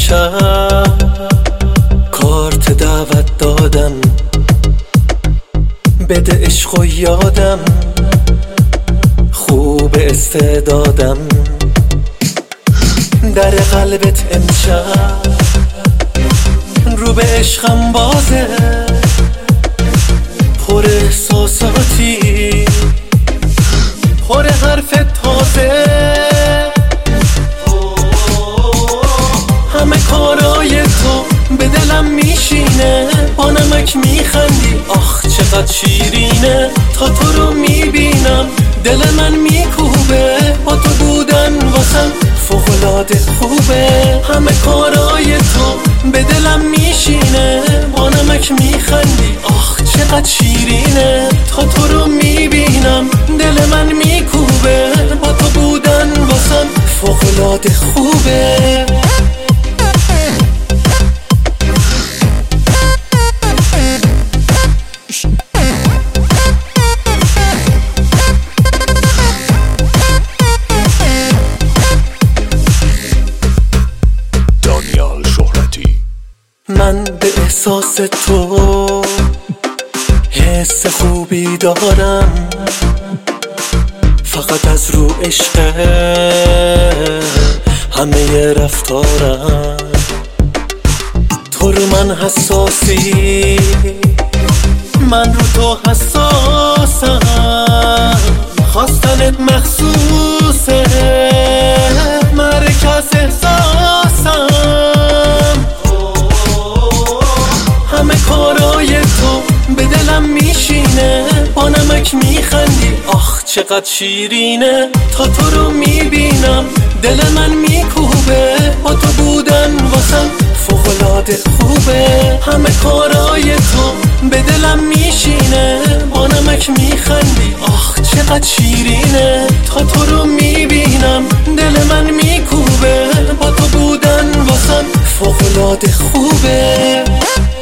امشب کارت دعوت دادم، بده عشق و یادم، خوب استعدادم. در قلبت امشب رو به عشقم بازه، پر احساساتی، پر حرف تازه. همه کارای تو به دلم میشینه، با نمک میخندی آخ چقدر شیرینه. تا تو رو میبینم دل من میکوبه، با تو بودن واسم فوق‌العاده خوبه. همه کارای تو به دلم میشینه، با نمک میخندی آخ چقدر شیرینه. تا تو رو میبینم دل من میکوبه، با تو بودن واسم فوق‌العاده خوبه. من به احساس تو حس خوبی دارم، فقط از رو عشق همه رفتارم. تو رو من حساسی، من رو تو حساسم، خواستنت مخصوصه، مرکز احساسم. همه کارای تو به دلم میشینه، با نمک میخندی آخ چقدر شیرینه. تا تو رو میبینم دل من میکوبه، با تو بودن واسم فوق‌العاده خوبه. همه کارای تو به دلم میشینه، با نمک میخندی آخ چقدر شیرینه. تا تو رو میبینم دل من میکوبه، با تو بودن واسم فوق‌العاده خوبه.